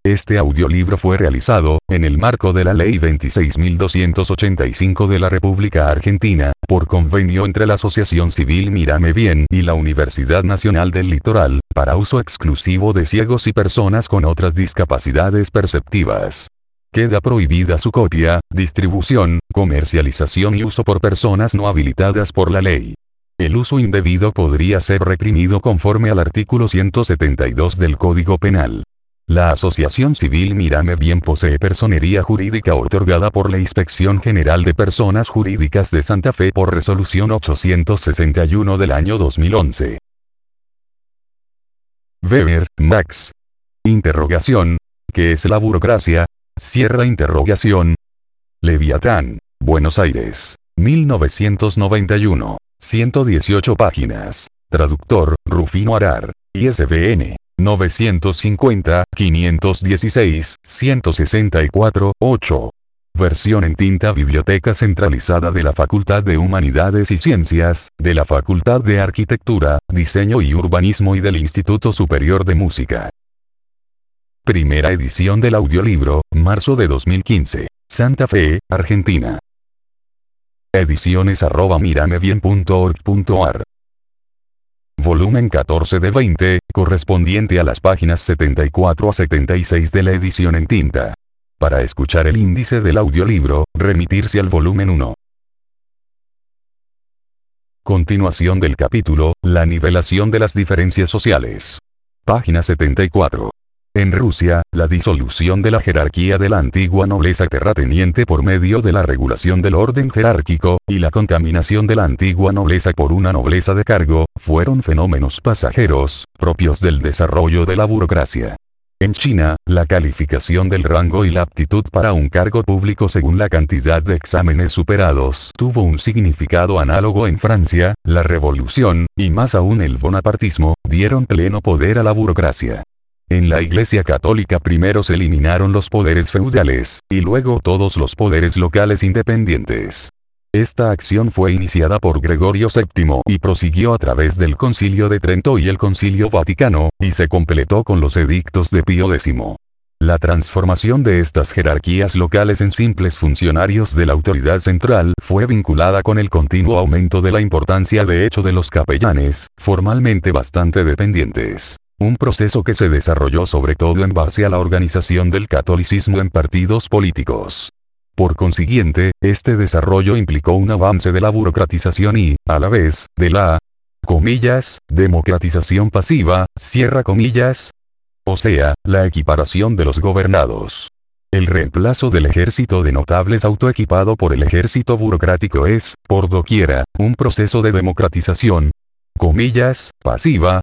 Este audiolibro fue realizado, en el marco de la Ley 26.285 de la República Argentina, por convenio entre la Asociación Civil Mírame Bien y la Universidad Nacional del Litoral, para uso exclusivo de ciegos y personas con otras discapacidades perceptivas. Queda prohibida su copia, distribución, comercialización y uso por personas no habilitadas por la ley. El uso indebido podría ser reprimido conforme al artículo 172 del Código Penal. La Asociación Civil Mírame Bien posee personería jurídica otorgada por la Inspección General de Personas Jurídicas de Santa Fe por resolución 861 del año 2011. Weber, Max. Interrogación. ¿Qué es la burocracia? Cierra interrogación. Leviatán, Buenos Aires, 1991. 118 páginas. Traductor, Rufino Arar. ISBN. 950-516-164-8. Versión en tinta. Biblioteca Centralizada de la Facultad de Humanidades y Ciencias, de la Facultad de Arquitectura, Diseño y Urbanismo y del Instituto Superior de Música. Primera edición del audiolibro, marzo de 2015. Santa Fe, Argentina. Ediciones@miramebien.org.ar. Volumen 14 de 20, correspondiente a las páginas 74 a 76 de la edición en tinta. Para escuchar el índice del audiolibro, remitirse al volumen 1. Continuación del capítulo, la nivelación de las diferencias sociales. Página 74. En Rusia, la disolución de la jerarquía de la antigua nobleza terrateniente por medio de la regulación del orden jerárquico, y la contaminación de la antigua nobleza por una nobleza de cargo, fueron fenómenos pasajeros, propios del desarrollo de la burocracia. En China, la calificación del rango y la aptitud para un cargo público según la cantidad de exámenes superados tuvo un significado análogo. En Francia, la revolución, y más aún el bonapartismo, dieron pleno poder a la burocracia. En la Iglesia Católica primero se eliminaron los poderes feudales, y luego todos los poderes locales independientes. Esta acción fue iniciada por Gregorio VII y prosiguió a través del Concilio de Trento y el Concilio Vaticano, y se completó con los edictos de Pío X. La transformación de estas jerarquías locales en simples funcionarios de la autoridad central fue vinculada con el continuo aumento de la importancia de hecho de los capellanes, formalmente bastante dependientes. Un proceso que se desarrolló sobre todo en base a la organización del catolicismo en partidos políticos. Por consiguiente, este desarrollo implicó un avance de la burocratización y, a la vez, de la democratización pasiva, o sea, la equiparación de los gobernados. El reemplazo del ejército de notables autoequipado por el ejército burocrático es, por doquiera, un proceso de democratización, pasiva,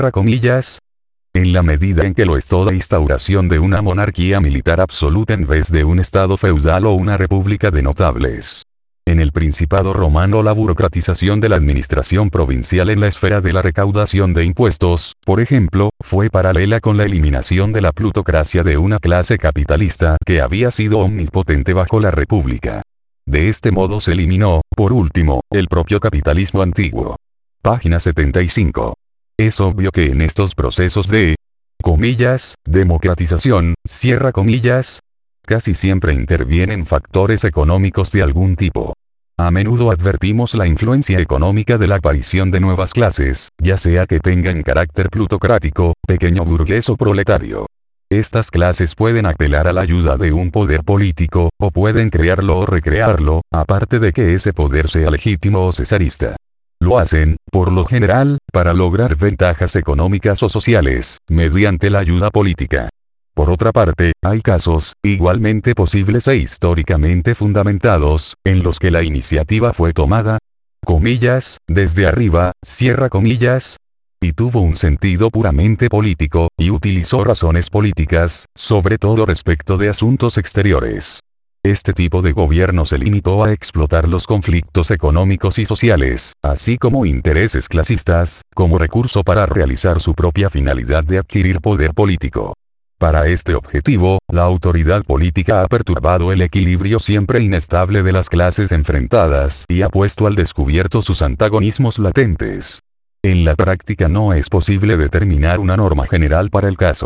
en la medida en que lo es toda instauración de una monarquía militar absoluta en vez de un estado feudal o una república de notables. En el Principado romano la burocratización de la administración provincial en la esfera de la recaudación de impuestos, por ejemplo, fue paralela con la eliminación de la plutocracia de una clase capitalista que había sido omnipotente bajo la república. De este modo se eliminó, por último, el propio capitalismo antiguo. Página 75. Es obvio que en estos procesos de democratización, casi siempre intervienen factores económicos de algún tipo. A menudo advertimos la influencia económica de la aparición de nuevas clases, ya sea que tengan carácter plutocrático, pequeño burgués o proletario. Estas clases pueden apelar a la ayuda de un poder político, o pueden crearlo o recrearlo, aparte de que ese poder sea legítimo o cesarista. Lo hacen, por lo general, para lograr ventajas económicas o sociales, mediante la ayuda política. Por otra parte, hay casos, igualmente posibles e históricamente fundamentados, en los que la iniciativa fue tomada, desde arriba, y tuvo un sentido puramente político, y utilizó razones políticas, sobre todo respecto de asuntos exteriores. Este tipo de gobierno se limitó a explotar los conflictos económicos y sociales, así como intereses clasistas, como recurso para realizar su propia finalidad de adquirir poder político. Para este objetivo, la autoridad política ha perturbado el equilibrio siempre inestable de las clases enfrentadas y ha puesto al descubierto sus antagonismos latentes. En la práctica no es posible determinar una norma general para el caso.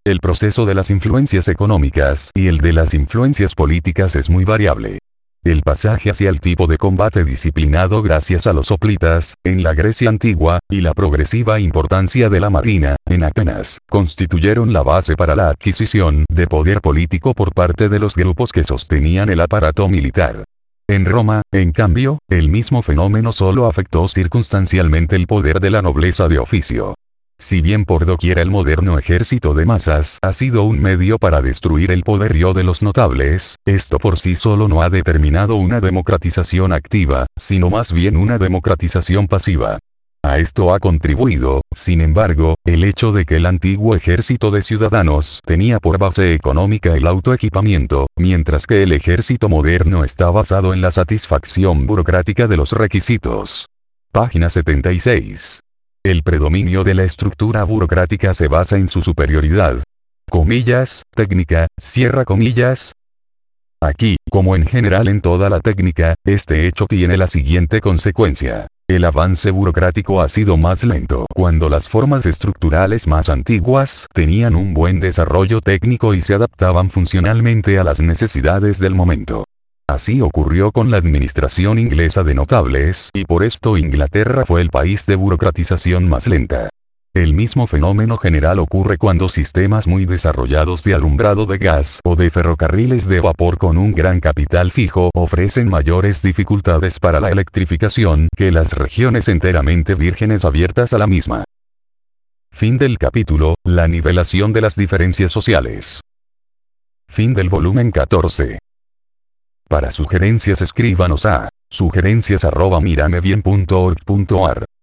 El proceso de las influencias económicas y el de las influencias políticas es muy variable. El pasaje hacia el tipo de combate disciplinado gracias a los hoplitas, en la Grecia antigua, y la progresiva importancia de la marina, en Atenas, constituyeron la base para la adquisición de poder político por parte de los grupos que sostenían el aparato militar. En Roma, en cambio, el mismo fenómeno solo afectó circunstancialmente el poder de la nobleza de oficio. Si bien por doquier el moderno ejército de masas ha sido un medio para destruir el poderío de los notables, esto por sí solo no ha determinado una democratización activa, sino más bien una democratización pasiva. A esto ha contribuido, sin embargo, el hecho de que el antiguo ejército de ciudadanos tenía por base económica el autoequipamiento, mientras que el ejército moderno está basado en la satisfacción burocrática de los requisitos. Página 76. El predominio de la estructura burocrática se basa en su superioridad. Comillas, técnica, cierra comillas. Aquí, como en general en toda la técnica, este hecho tiene la siguiente consecuencia. El avance burocrático ha sido más lento cuando las formas estructurales más antiguas tenían un buen desarrollo técnico y se adaptaban funcionalmente a las necesidades del momento. Así ocurrió con la administración inglesa de notables, y por esto Inglaterra fue el país de burocratización más lenta. El mismo fenómeno general ocurre cuando sistemas muy desarrollados de alumbrado de gas o de ferrocarriles de vapor con un gran capital fijo ofrecen mayores dificultades para la electrificación que las regiones enteramente vírgenes abiertas a la misma. Fin del capítulo, la nivelación de las diferencias sociales. Fin del volumen 14. Para sugerencias escríbanos a sugerencias@miramebien.org.ar